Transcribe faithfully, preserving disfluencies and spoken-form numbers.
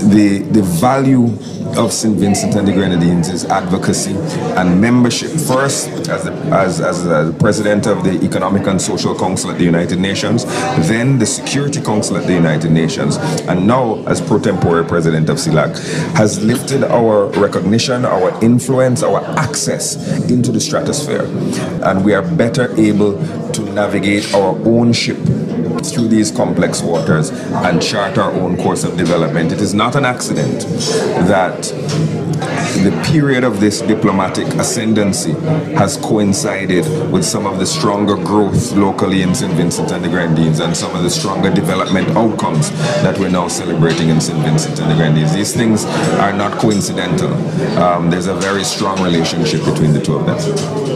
the, the value of Saint Vincent and the Grenadines is advocacy and membership. First, as the, as, as the president of the Economic and Social Council at the United Nations, then the Security Council at the United Nations, and now as pro tempore president of C E L A C, has lifted our recognition, our influence, our access into the stratosphere. And we are better able to navigate our own ship through these complex waters and chart our own course of development. It is not an accident that the period of this diplomatic ascendancy has coincided with some of the stronger growth locally in Saint Vincent and the Grenadines and some of the stronger development outcomes that we're now celebrating in Saint Vincent and the Grenadines. These things are not coincidental. Um, there's a very strong relationship between the two of them.